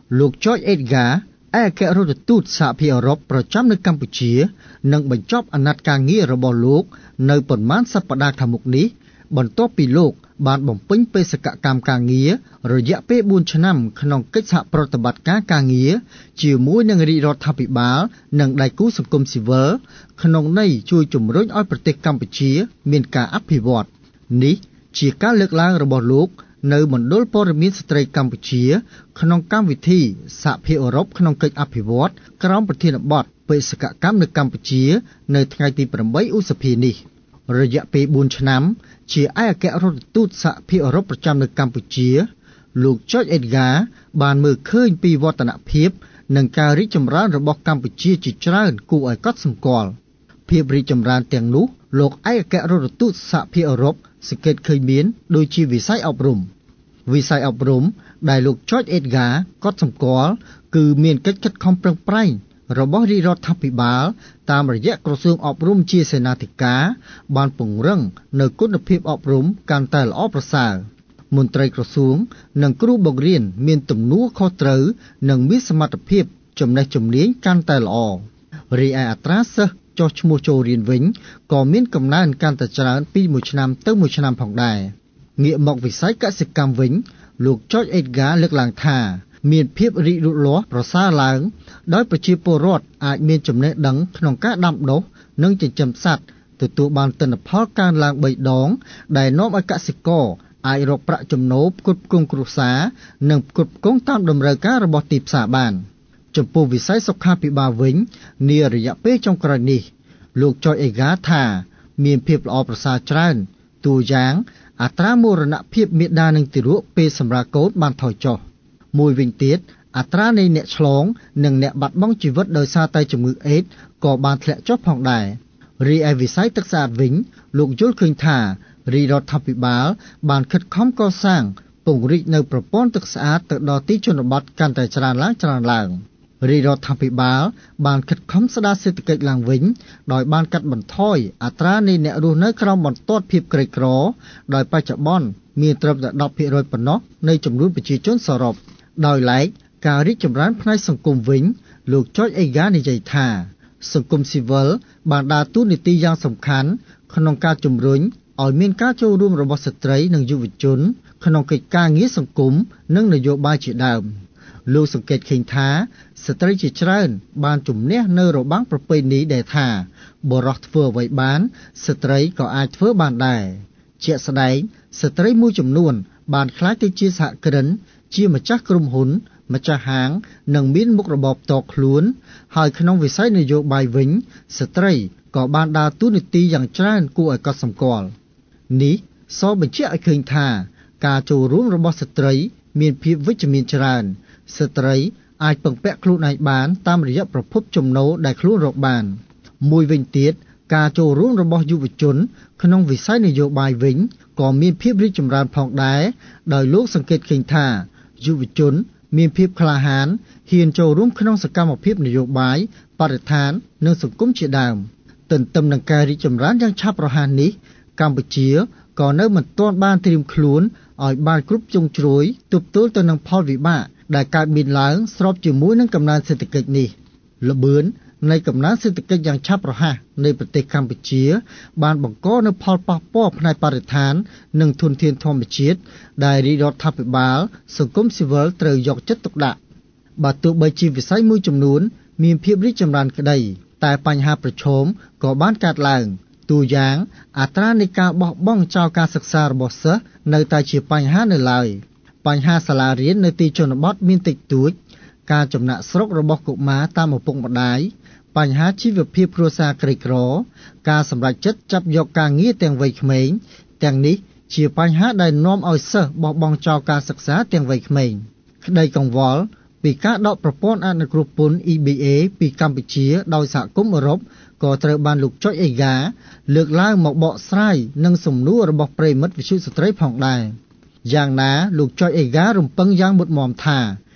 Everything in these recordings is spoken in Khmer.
លោក George Edgar ឯកអគ្គរដ្ឋទូតសហភាពអឺរ៉ុបប្រចាំនៅកម្ពុជានឹងបញ្ចប់អាណត្តិការងាររបស់លោកនៅប៉ុន្មានសប្តាហ៍ខាងមុខនេះបន្ទាប់ពីលោកបានបំពេញបេសកកម្មការងាររយៈពេល4ឆ្នាំក្នុងកិច្ចសហប្រតិបត្តិការការងារជាមួយនឹងរាជរដ្ឋាភិបាលនិងដៃគូសង្គមស៊ីវិលក្នុងន័យជួយជំរុញឲ្យប្រទេសកម្ពុជាមានការអភិវឌ្ឍនេះជាការលើកឡើងរបស់លោកនៅមណ្ឌលព័ត៌មានស្ត្រីកម្ពុជាក្នុងកម្មវិធីសហភាពអឺរ៉ុបក្នុងកិច្ចអភិវឌ្ឍក្រោមប្រធានបទបេសកកម្មនៅកម្ពុជានៅថ្ងៃទី8ឧសភានេះរយៈពេល4ឆ្នាំជាឯកអគ្គរដ្ឋទូតសហភាពអឺរ៉ុបប្រចាំនៅកម្ពុជាលោក George Edgar បានមើលឃើញពីវឌ្ឍនភាពនិងការរីកចម្រើនរបស់កម្ពុជាជាច្រើនគួរឲ្យកត់សម្គាល់ភាពរីកចម្រើនទាំងនោះលោកឯកអគ្គរដ្ឋទូតសហភាពអឺរ៉ុបសង្កេតឃើញមានដូចជាវិស័យអប់រំដែលលោក George Edgar កត់សម្គាល់គឺមានកិច្ចខិតខំប្រឹងប្រែងរបស់រាជរដ្ឋាភិបាលតាមរយៈក្រសួងអប់រំជាសេនាធិការបានពង្រឹងនៅគុណភាពអប់រំកាន់តែល្អប្រសើរមន្ត្រីក្រសួងនិងគ្រូបង្រៀនមានទំនួលខុសត្រូវនិងមានសមត្ថភាពចំណេះជំនាញកាន់តែល្អរីឯអត្រាសិស្សចុះឈ្មោះចូលរៀនវិញក៏មានកំណើនកាន់តែច្រើនពីមួយឆ្នាំទៅមួយឆ្នាំផងដែរងាកមកវិស័យកសិកម្មវិញលោក George Edgar លើកឡើងថាមានភាពរីកលូតលាស់ប្រសើរឡើងដោយប្រជាពលរដ្ឋអាចមានចំណេះដឹងក្នុងការដាំដុះនិងចិញ្ចឹមសត្វទទួលបានទិន្នផលកើនឡើង3ដងដែលនាំឲ្យកសិករអាចរកប្រាក់ចំណូលផ្គត់ផ្គង់គ្រួសារនិងផ្គត់ផ្គង់តាមតម្រូវការរបស់ទីផ្សារបានចំពោះវិស័យសុខាភិបាលវិញនារយៈពេលចុងក្រោយនេះលោក George Edgar ថាមានភាពល្អប្រសើរច្រើនតួយ៉ាងអត្រាមរណភាពមាតានិងទារកពេលសម្រាលកូនបានថយចុះមួយវិញទៀតអត្រានៃអ្នកឆ្លងនិងអ្នកបាត់បង់ជីវិតដោយសារតែជំងឺអេដស៍ក៏បានធ្លាក់ចុះផងដែររីឯវិស័យទឹកស្អាតវិញលោកយល់ឃើញថារាជរដ្ឋាភិបាលបានខិតខំកសាងពង្រីកនៅប្រព័ន្ធទឹកស្អាតទៅដល់ទីជនបទកាន់តែច្រើនឡើងរាជរដ្ឋាភិបាលបានខិតខំស្ដារសេដ្ឋកិច្ចឡើងវិញដោយបានកាត់បន្ថយអត្រានៃអ្នករស់នៅក្រោមបន្ទាត់ភាពក្រីក្រដោយបច្ចុប្បន្នមានត្រឹមតែ 10% ប៉ុណ្ណោះនៃចំនួនប្រជាជនសរុបដោយឡែកការរីកចម្រើនផ្នែកសង្គមវិញលោក George Edgar និយាយថាសង្គមស៊ីវិលបានដើរតួនាទីយ៉ាងសំខាន់ក្នុងការជំរុញឲ្យមានការចូលរួមរបស់ស្ត្រីនិងយុវជនក្នុងកិច្ចការងារសង្គមនិងនយោបាយជាដើមលោកសង្កេតឃើញថាស្ត្រីជាច្រើនបានជំនះនៅរបាំងប្រពៃណីដែលថាបុរសធ្វើអ្វីបានស្ត្រីក៏អាចធ្វើបានដែរជាក់ស្ដែងស្ត្រីមួយចំនួនបានក្លាយទៅជាសហគ្រិនជាម្ចាស់ក្រុមហ៊ុនម្ចាស់ហាងនិងមានមុខរបរផ្ទាល់ខ្លួនហើយក្នុងវិស័យនយោបាយវិញស្ត្រីក៏បានដើរតួនាទីយ៉ាងច្រើនគួរឲ្យកត់សម្គាល់នេះសបញ្ជាក់ឲ្យឃើញថាការចូលរួមរបស់ស្ត្រីមានភាពវិជ្ជមានច្រើនស្ត្រីអាចពឹងពាក់ខ្លួនឯងបានតាមរយៈប្រភពចំណូលដែលខ្លួនរកបានមួយវិញទៀតការចូលរួមរបស់យុវជនក្នុងវិស័យនយោបាយវិញក៏មានភាពរីកចម្រើនផងដែរដោយលោកសង្កេតឃើញថាយុវជនមានភាពក្លាហានហ៊ានចូលរួមក្នុងសកម្មភាពនយោបាយបរិស្ថាននិងសង្គមជាដើមទន្ទឹមនឹងការរីកចម្រើនយ៉ាងឆាប់រហ័សនេះកម្ពុជាក៏នៅមិនទាន់បានត្រៀមខ្លួនឲ្យបានគ្រប់ជ្រុងជ្រោយទប់ទល់ទៅនឹងផលវិបាកដែលកើតមានឡើងស្របជាមួយនឹងកំណើនសេដ្ឋកិច្ចនេះល្បឿននៃកំណើនសេដ្ឋកិច្ចយ៉ាងឆាប់រហ័សនៃប្រទេសកម្ពុជាបានបង្កនូវផលប៉ះពាល់ផ្នែកបរិស្ថាននិងធនធានធម្មជាតិដែលរាជរដ្ឋាភិបាលសង្គមស៊ីវិលត្រូវយកចិត្តទុកដាក់បើទោះបីជាវិស័យមួយចំនួនមានភាពរីកចម្រើនក្តីតែបញ្ហាប្រឈមក៏បានកើតឡើងតួយ៉ាងអត្រានៃការបោះបង់ចោលការសិក្សារបស់សិស្សនៅតែជាបញ្ហានៅឡើយបញ្ហាសាលារៀននៅទីជនបទមានតិចតួចការចំណាក់ស្រុករបស់កុមារតាមឪពុកម្ដាយបញ្ហាជីវភាពគ្រួសារក្រីក្រការសម្រេចចិត្តចាប់យកការងារទាំងវ័យក្មេងទាំងនេះជាបញ្ហាដែលនាំឲ្យសិស្សបោះបង់ចោលការសិក្សាទាំងវ័យក្មេងក្តីកង្វល់ពីការដកប្រព័ន្ធអនុគ្រោះពន្ធ EBA ពីកម្ពុជាដោយសហគមន៍អឺរ៉ុបក៏ត្រូវបានលោក George Edgar លើកឡើងមកបកស្រាយនឹងសំណួររបស់ប្រិយមិត្តវិទ្យុស្ត្រីផងដែរយ៉ាងណាលោក George Edgar រំពឹងយ៉ាងមុតមមថា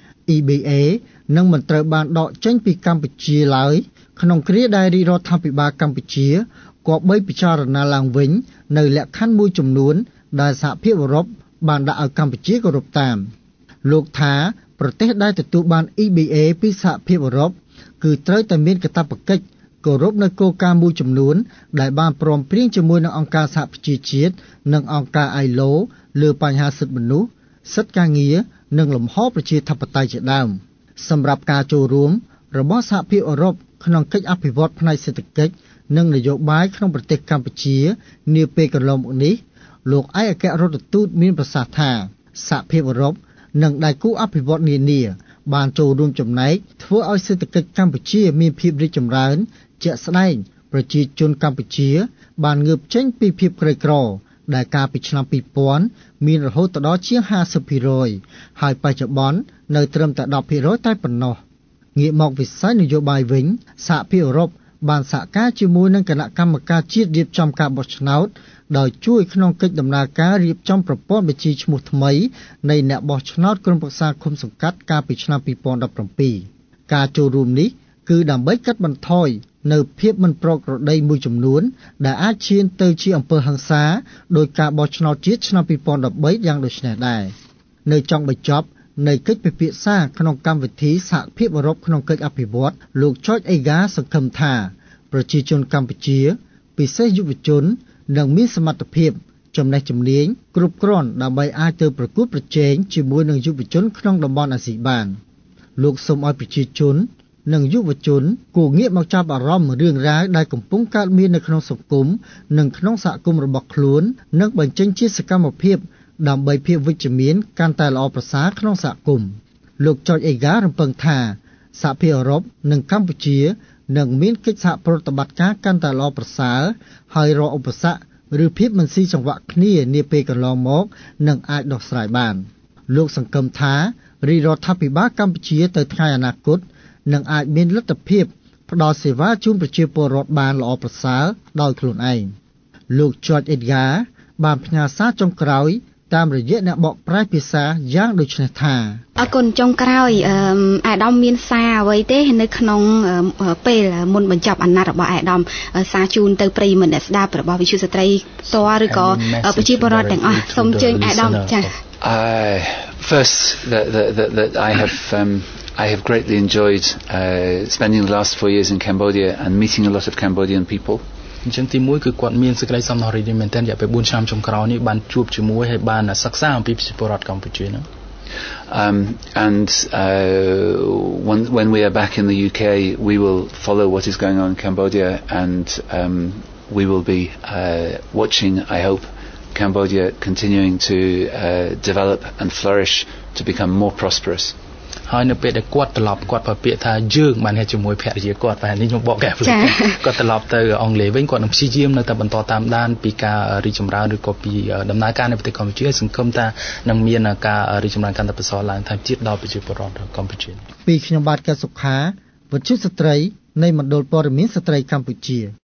EBA នឹងមិនត្រូវបានដកចេញពីកម្ពុជាឡើយក្នុងគ្រាដែលរាជរដ្ឋាភិបាលកម្ពុជាគប្បីពិចារណាឡើងវិញនៅលក្ខខណ្ឌមួយចំនួនដែលសហភាពអឺរ៉ុបបានដាក់ឲ្យកម្ពុជាគោរពតាមលោកថាប្រទេសដែលទទួលបាន EBA ពីសហភាពអឺរ៉ុបគឺត្រូវតែមានកាតព្វកិច្ចគោរពនៅគោលការណ៍មួយចំនួនដែលបានព្រមព្រៀងជាមួយនឹងអង្គការសហប្រជាជាតិនិងអង្គការ ILO លើបញ្ហាសិទ្ធិមនុស្សសិទ្ធិការងារនិងលំហប្រជាធិបតេយ្យជាដើមសម្រាប់ការចូលរួមរបស់សហភាពអឺរ៉ុបក្នុងកិច្ចអភិវឌ្ឍផ្នែកសេដ្ឋកិច្ចនិងនយោបាយក្នុងប្រទេសកម្ពុជានាពេលកន្លងមកនេះលោកឯកអគ្គរដ្ឋទូតមានប្រសាសន៍ថាសហភាពអឺរ៉ុបនិងដៃគូអភិវឌ្ឍនានាបានចូលរួមចំណែកធ្វើឲ្យសេដ្ឋកិច្ចកម្ពុជាមានភាពរីកចម្រើនជាក់ស្ដែងប្រជាជនកម្ពុជាបានងើបចេញពីភាពក្រីក្រដែលកាលពីឆ្នាំ2000មានរហូតដល់ជាង 50% ហើយបច្ចុប្បន្ននៅត្រឹមតែ 10% តែប៉ុណ្ណោះងាកមកវិស័យនយោបាយវិញសហភាពអឺរ៉ុបបានសហការជាមួយនឹងគណៈកម្មការជាតិរៀបចំការបោះឆ្នោតដោយជួយក្នុងកិច្ចដំណើរការរៀបចំប្រព័ន្ធបញ្ជីឈ្មោះថ្មីនៃអ្នកបោះឆ្នោតក្រុមប្រឹក្សាឃុំសង្កាត់កាលពីឆ្នាំ2017ការចូលរួមនេះគឺដើម្បីកាត់បន្ថយនៅភាពមិនប្រក្រតីមួយចំនួនដែលអាចឈានទៅជាអំពើហិង្សាដោយការបោះឆ្នោតជាតិឆ្នាំ2013យ៉ាងដូចនេះដែរនៅចុងបញ្ចប់នៃកិច្ចពិភាក្សាក្នុងកម្មវិធីសហភាពអឺរ៉ុបក្នុងកិច្ចអភិវឌ្ឍលោក George Egar សង្ឃឹមថាប្រជាជនកម្ពុជាពិសេសយុវជននឹងមានសមត្ថភាពចំណេះជំនាញគ្រប់គ្រាន់ដើម្បីអាចទៅប្រកួតប្រជែងជាមួយនឹងយុវជនក្នុងតំបន់អាស៊ីបានលោកសូមឲ្យប្រជាជននិងយុវជនគួរងាកមកចាប់អារម្មណ៍រឿងរ៉ាវដែលកំពុងកើតមាននៅក្នុងសង្គមនិងក្នុងសហគមន៍របស់ខ្លួននិងបញ្ចេញជាសកម្មភាពដើម្បីភាពវិជ្ជមានកាន់តែល្អប្រសើរក្នុងសហគមន៍លោក George Egar រំពឹងថាសហភាពអឺរ៉ុបនិងកម្ពុជានឹងមានកិច្ចសហប្រតិបត្តិការកាន់តែល្អប្រសើរហើយរាល់ឧបសគ្គឬភាពមិនស៊ីសង្វាក់គ្នានាពេលកន្លងមកនឹងអាចដោះស្រាយបានលោកសង្ឃឹមថារាជរដ្ឋាភិបាលកម្ពុជាទៅថ្ងៃអនាគតនឹងអាចមានលទ្ធភាពផ្ដល់សេវាជូនប្រជាពលរដ្ឋបានល្អប្រសើរដោយខ្លួនឯងលោក George Egar បានផ្ញើសារចុងក្រោយតាមរយៈអ្នកបកប្រែភាសាយ៉ាងដូចនេះថាអរគុណចុងក្រោយអាដាមមានសារអ្វីទេនៅក្នុងពេលមុនបញ្ចប់អាណត្តិរបស់អាដាមសារជូនទៅប្រិយមិត្តអ្នកស្ដាប់របស់វិទ្យុស្ត្រីផ្ទាល់ឬក៏ប្រជាពលរដ្ឋទាំងអស់សូមអញ្ជើញអាដាមចា៎ First that I have greatly enjoyed spending the last 4 years in Cambodia and meeting a lot of Cambodian people អញ្ចឹងទីមួយគឺគាត់មានសេចក្តីសំណររីកមែនទែនរយៈពេល4ឆ្នាំចុងក្រោយនេះបានជួបជាមួយហើយបានសិក្សាអំពីប្រជាពលរដ្ឋកម្ពុជាហ្នឹង and when we are back in the UK we will follow what is going on in Cambodia and we will be watching I hope Cambodia continuing to develop and flourish to become more prosperous ហើយនៅពេលដែលគាត់ត្រឡប់គាត់ប្រពាក្យថាយើងបានហេតុជាមួយភរិយាគាត់បែរនេះខ្ញុំបកកែខ្លួនគាត់ត្រឡប់ទៅអង់គ្លេសវិញគាត់នឹងព្យាយាមនៅតែបន្តតាមដានពីការរីកចម្រើនឬក៏ពីដំណើរការនៅប្រទេសកម្ពុជាសង្ឃឹមថានឹងមានការរីកចម្រើនកាន់តែប្រសើរឡើងថែមទៀតដល់ប្រជាពលរដ្ឋកម្ពុជាពីខ្ញុំបាទកែសុខាវិទ្យុស្ត្រីនៃមណ្ឌលព័ត៌មានស្ត្រីកម្ពុជា